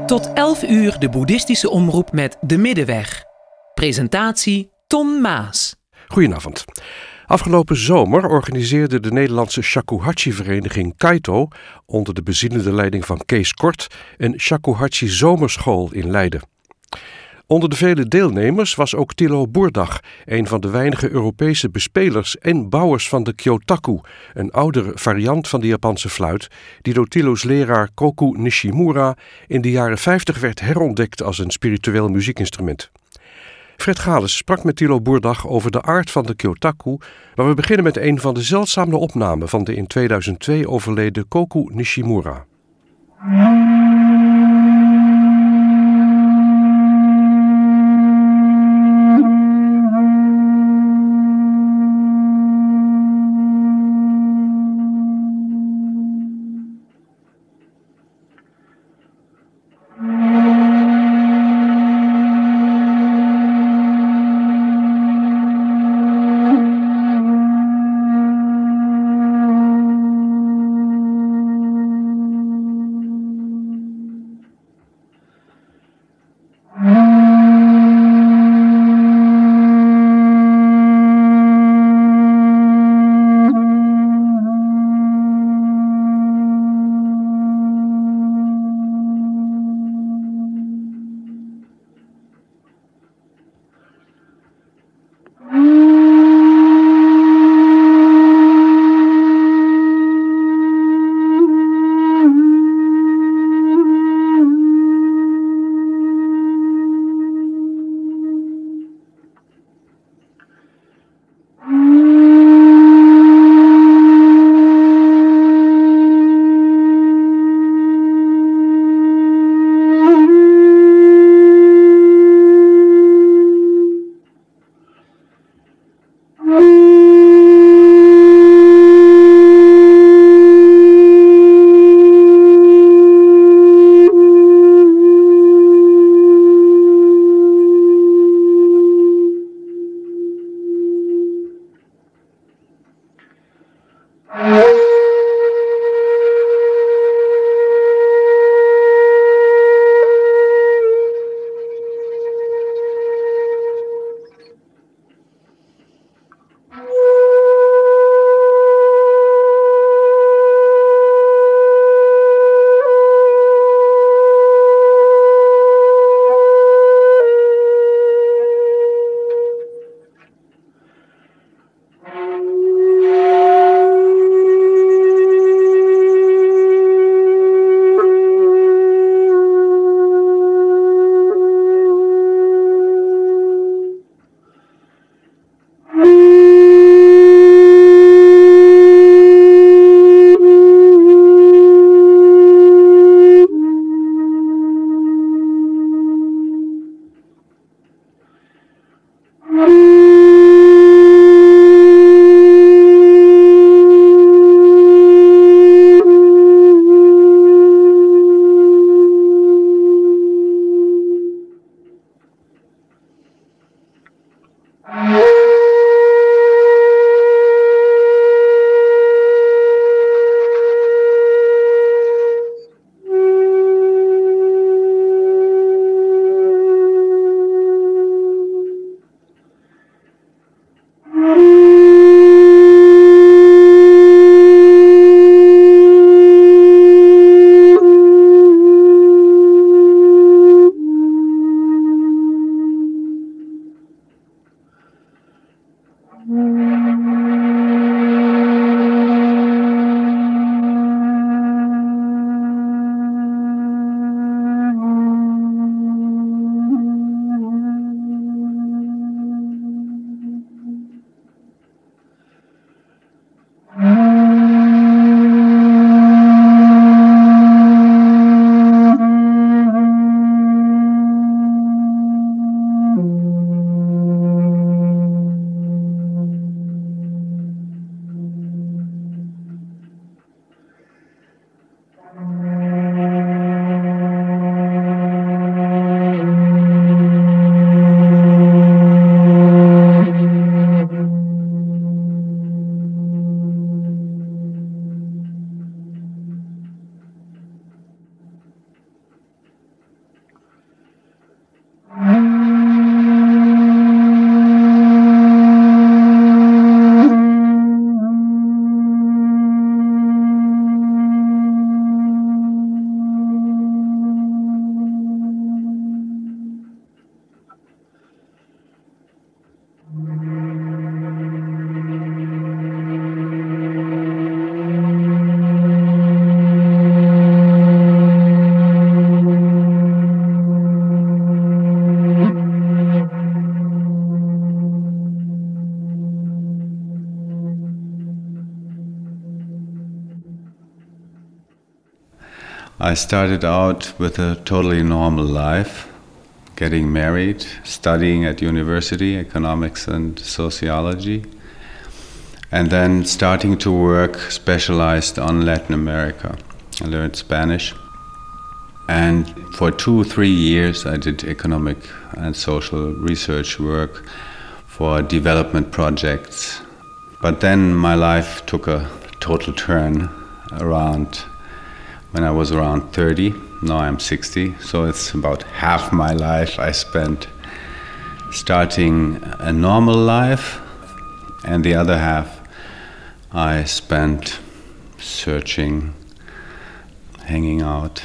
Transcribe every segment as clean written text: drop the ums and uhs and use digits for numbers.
Tot 11 uur de boeddhistische omroep met De Middenweg. Presentatie Ton Maas. Goedenavond. Afgelopen zomer organiseerde de Nederlandse Shakuhachi-vereniging Kaito onder de bezielende leiding van Kees Kort een Shakuhachi zomerschool in Leiden. Onder de vele deelnemers was ook Thilo Boerdag, een van de weinige Europese bespelers en bouwers van de kyotaku, een oudere variant van de Japanse fluit, die door Thilo's leraar Koku Nishimura in de jaren 50 werd herontdekt als een spiritueel muziekinstrument. Fred Gales sprak met Thilo Boerdag over de aard van de kyotaku, maar we beginnen met een van de zeldzame opnamen van de in 2002 overleden Koku Nishimura. I started out with a totally normal life, getting married, studying at university, economics and sociology, and then starting to work specialized on Latin America. I learned Spanish. And for 2-3 years, I did economic and social research work for development projects. But then my life took a total turn when I was around 30. Now I'm 60, so it's about half my life I spent starting a normal life, and the other half I spent searching, hanging out,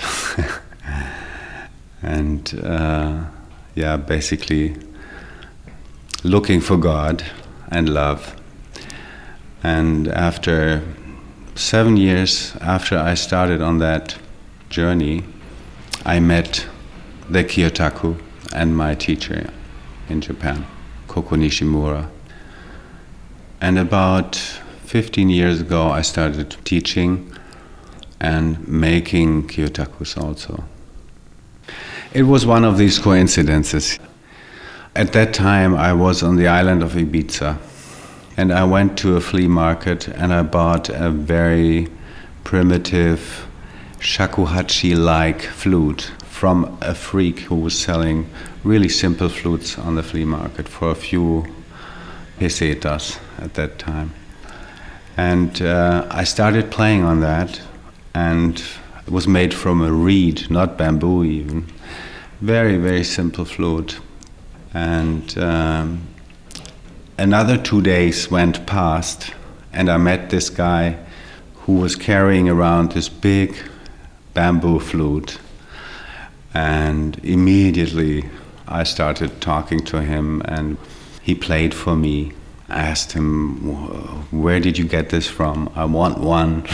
and basically looking for God and love. And after 7 years after I started on that journey, I met the Kyotaku and my teacher in Japan, Koko Nishimura. And about 15 years ago, I started teaching and making Kyotakus also. It was one of these coincidences. At that time, I was on the island of Ibiza, and I went to a flea market and I bought a very primitive shakuhachi-like flute from a freak who was selling really simple flutes on the flea market for a few pesetas at that time. And I started playing on that, and it was made from a reed, not bamboo even. Very, very simple flute. And another 2 days went past, and I met this guy who was carrying around this big bamboo flute. And immediately I started talking to him, and he played for me. I asked him, "Where did you get this from? I want one."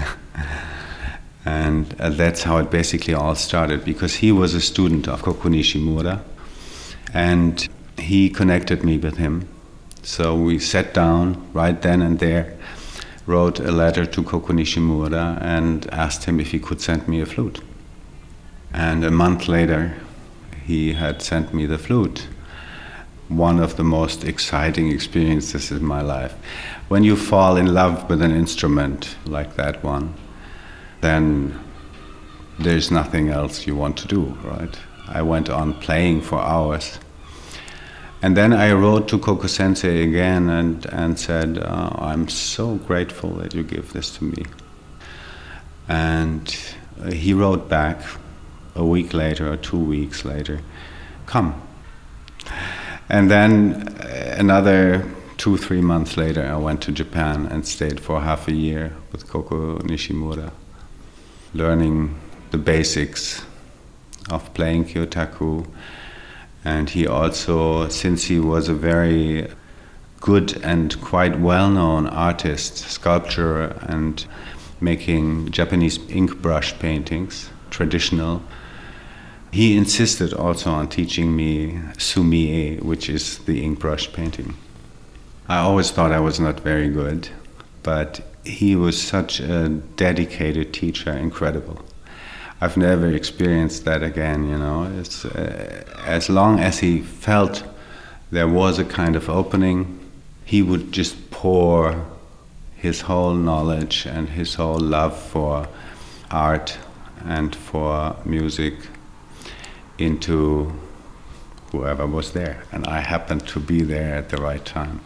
And that's how it basically all started, because he was a student of Koko Nishimura, and he connected me with him. So we sat down right then and there, wrote a letter to Koko Nishimura and asked him if he could send me a flute. And a month later, he had sent me the flute. One of the most exciting experiences in my life. When you fall in love with an instrument like that one, then there's nothing else you want to do, right? I went on playing for hours. And then I wrote to Koko Sensei again and said, "I'm so grateful that you give this to me." And he wrote back a week later or 2 weeks later, "Come." And then another 2-3 months later, I went to Japan and stayed for half a year with Koko Nishimura, learning the basics of playing Kyotaku. And he also, since he was a very good and quite well-known artist, sculptor, and making Japanese ink brush paintings, traditional, he insisted also on teaching me sumi-e, which is the ink brush painting. I always thought I was not very good, but he was such a dedicated teacher, incredible. I've never experienced that again, you know. It's, as long as he felt there was a kind of opening, he would just pour his whole knowledge and his whole love for art and for music into whoever was there. And I happened to be there at the right time.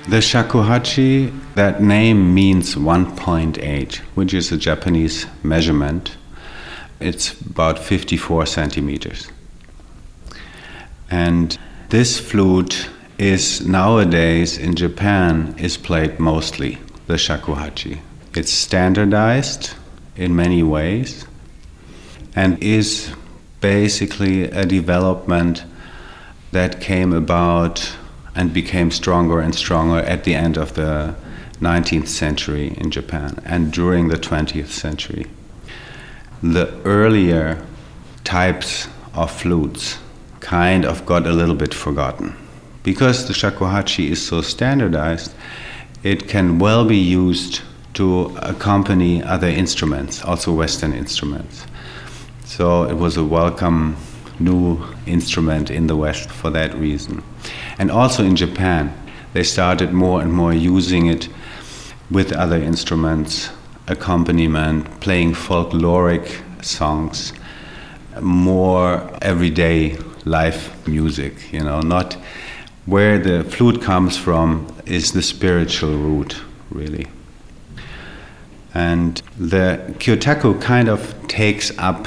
The shakuhachi, that name means 1.8, which is a Japanese measurement. It's about 54 centimeters. And this flute is nowadays in Japan is played mostly, the shakuhachi. It's standardized in many ways and is basically a development that came about and became stronger and stronger at the end of the 19th century in Japan and during the 20th century. The earlier types of flutes kind of got a little bit forgotten. Because the shakuhachi is so standardized, it can well be used to accompany other instruments, also Western instruments. So it was a welcome new instrument in the West for that reason. And also in Japan, they started more and more using it with other instruments, accompaniment, playing folkloric songs, more everyday life music, not where the flute comes from is the spiritual root, really. And the Kyotaku kind of takes up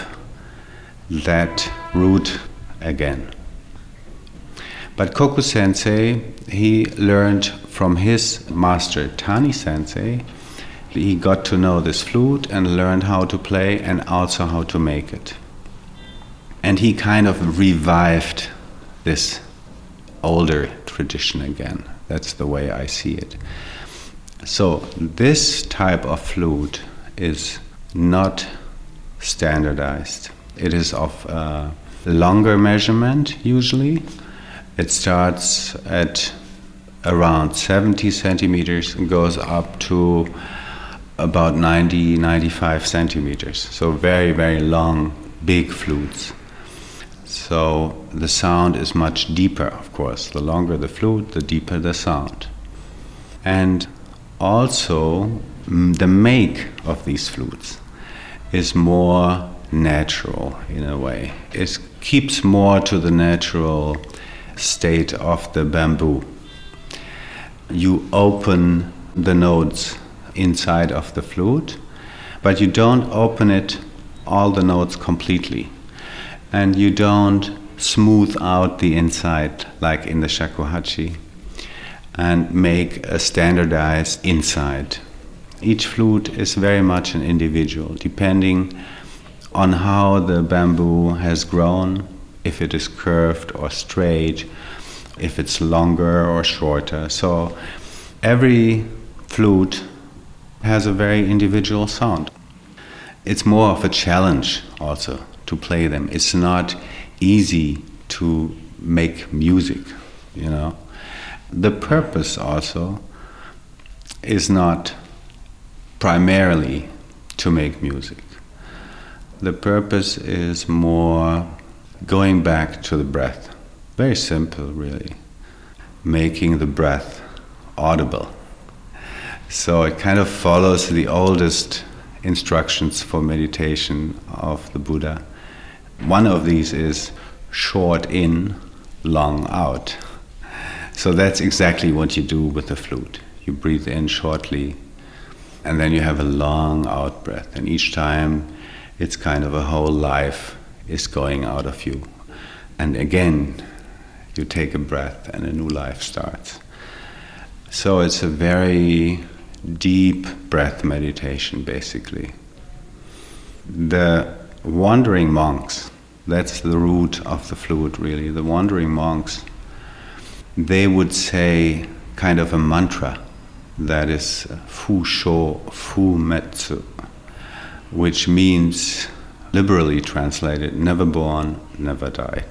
that root again. But Koku Sensei, he learned from his master Tani Sensei. He got to know this flute and learned how to play and also how to make it. And he kind of revived this older tradition again. That's the way I see it. So this type of flute is not standardized. It is of a longer measurement usually. It starts at around 70 centimeters and goes up to about 90, 95 centimeters. So very, very long, big flutes. So the sound is much deeper, of course. The longer the flute, the deeper the sound. And also, the make of these flutes is more natural in a way. It keeps more to the natural state of the bamboo. You open the notes inside of the flute, but you don't open it, all the notes completely. And you don't smooth out the inside like in the shakuhachi and make a standardized inside. Each flute is very much an individual, depending on how the bamboo has grown, if it is curved or straight, if it's longer or shorter. So every flute has a very individual sound. It's more of a challenge also to play them. It's not easy to make music, The purpose also is not primarily to make music. The purpose is more going back to the breath. Very simple, really. Making the breath audible. So it kind of follows the oldest instructions for meditation of the Buddha. One of these is short in, long out. So that's exactly what you do with the flute. You breathe in shortly, and then you have a long out breath. And each time, it's kind of a whole life is going out of you. And again, you take a breath and a new life starts. So it's a very deep breath meditation, basically. The wandering monks, that's the root of the flute, really. The wandering monks, they would say kind of a mantra that is Fu Sho Fu Metsu, which means, liberally translated, never born, never died.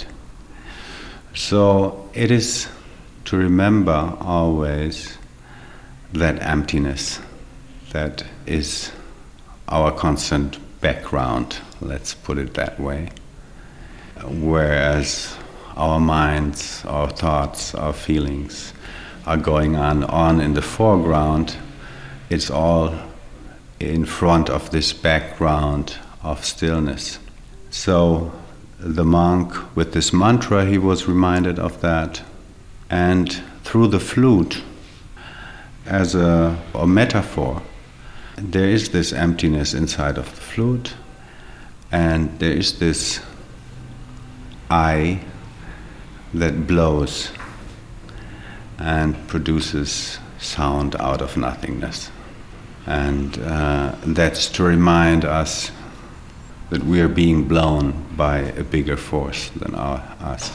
So it is to remember always that emptiness that is our constant background, let's put it that way. Whereas our minds, our thoughts, our feelings are going on in the foreground, it's all in front of this background of stillness. So the monk, with this mantra, he was reminded of that. And through the flute, as a metaphor. There is this emptiness inside of the flute, and there is this eye that blows and produces sound out of nothingness. And that's to remind us that we are being blown by a bigger force than us.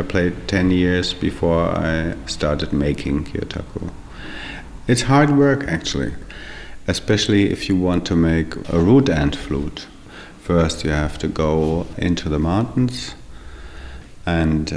played 10 years before I started making kyotaku. It's hard work, actually, especially if you want to make a root end flute. First, you have to go into the mountains, and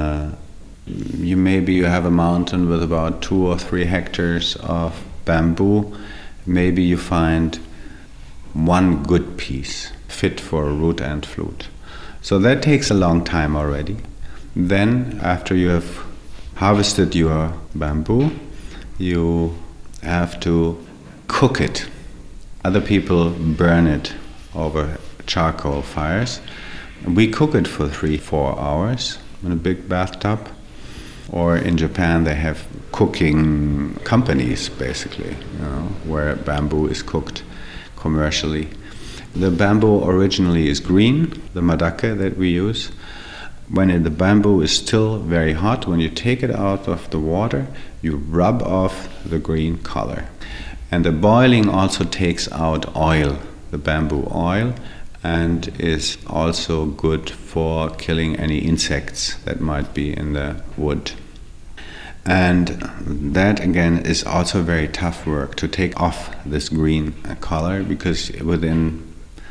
you have a mountain with about 2 or 3 hectares of bamboo. Maybe you find one good piece fit for a root end flute. So that takes a long time already. Then, after you have harvested your bamboo, you have to cook it. Other people burn it over charcoal fires. We cook it for 3-4 hours in a big bathtub. Or in Japan, they have cooking companies, basically, where bamboo is cooked commercially. The bamboo originally is green, the madake that we use. When the bamboo is still very hot, when you take it out of the water, you rub off the green color. And the boiling also takes out oil, the bamboo oil, and is also good for killing any insects that might be in the wood. And that again is also very tough work to take off this green color, because within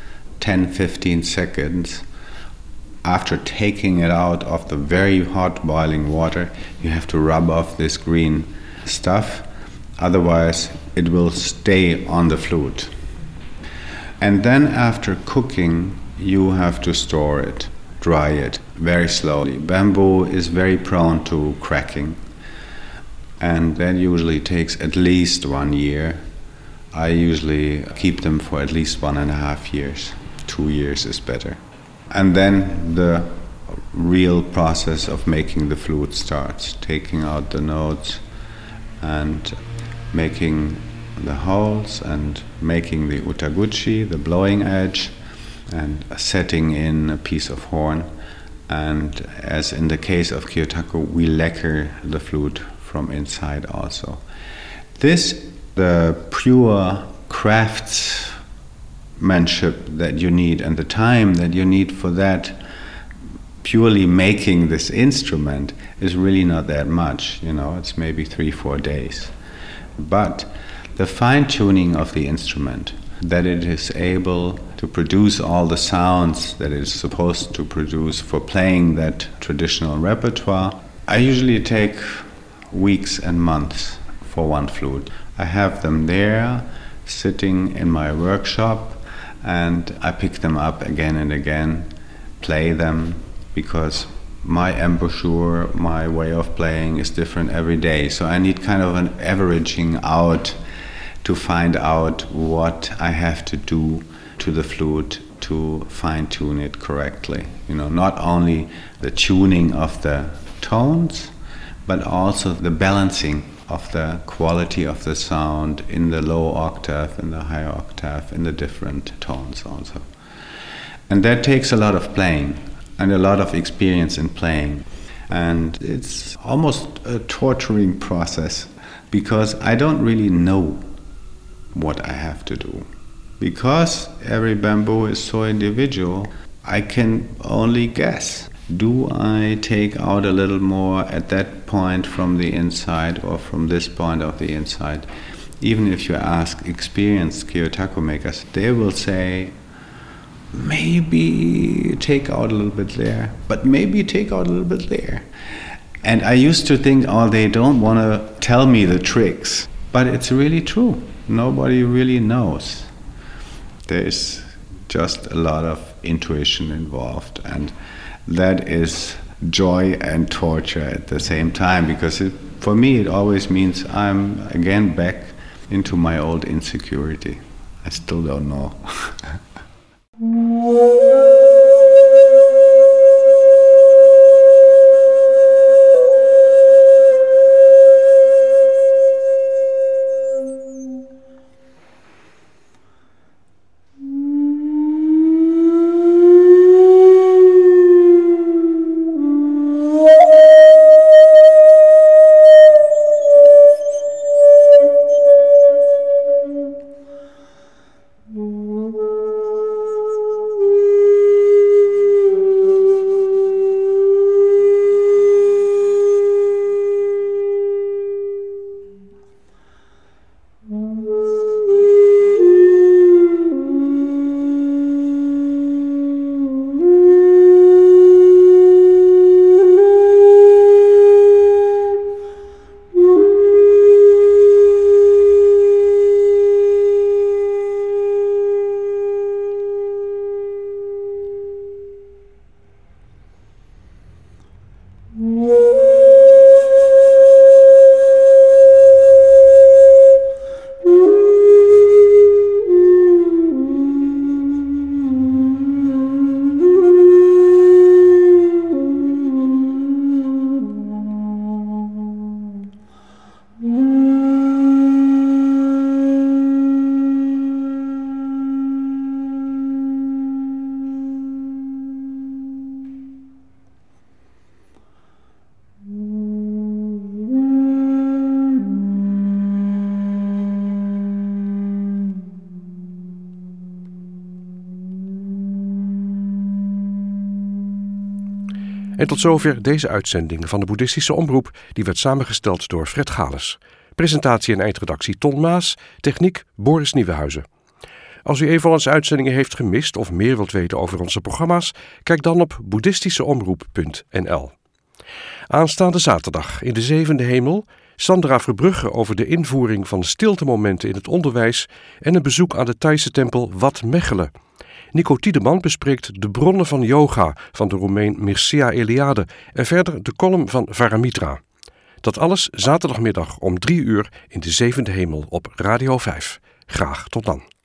10-15 seconds after taking it out of the very hot boiling water, you have to rub off this green stuff, otherwise it will stay on the flute. And then after cooking, you have to store it, dry it very slowly. Bamboo is very prone to cracking, and that usually takes at least 1 year. I usually keep them for at least 1.5 years. 2 years is better. And then the real process of making the flute starts, taking out the notes and making the holes and making the utaguchi, the blowing edge, and setting in a piece of horn. And as in the case of kyotaku, we lacquer the flute from inside also. This, the pure craftsmanship that you need and the time that you need for that, purely making this instrument, is really not that much. It's maybe 3-4 days. But the fine-tuning of the instrument, that it is able to produce all the sounds that it is supposed to produce for playing that traditional repertoire, I usually take weeks and months for one flute. I have them there, sitting in my workshop, and I pick them up again and again, play them, because my embouchure, my way of playing is different every day. So I need kind of an averaging out to find out what I have to do to the flute to fine-tune it correctly. Not only the tuning of the tones, but also the balancing of the quality of the sound in the low octave, in the high octave, in the different tones also. And that takes a lot of playing and a lot of experience in playing. And it's almost a torturing process, because I don't really know what I have to do. Because every bamboo is so individual, I can only guess. Do I take out a little more at that point from the inside or from this point of the inside? Even if you ask experienced kyotaku makers, they will say, maybe take out a little bit there, but maybe take out a little bit there. And I used to think, they don't want to tell me the tricks. But it's really true. Nobody really knows. There's just a lot of intuition involved, and that is joy and torture at the same time, because for me it always means I'm again back into my old insecurity. I still don't know. En tot zover deze uitzending van de Boeddhistische Omroep, die werd samengesteld door Fred Gales. Presentatie en eindredactie Ton Maas, techniek Boris Nieuwenhuizen. Als u een van onze uitzendingen heeft gemist of meer wilt weten over onze programma's, kijk dan op boeddhistischeomroep.nl. Aanstaande zaterdag in de Zevende Hemel Sandra Verbrugge over de invoering van stiltemomenten in het onderwijs en een bezoek aan de Thaise tempel Wat Mechelen. Nico Tiedeman bespreekt de bronnen van yoga van de Roemeen Mircea Eliade en verder de column van Varamitra. Dat alles zaterdagmiddag om 3 uur in de Zevende Hemel op Radio 5. Graag tot dan.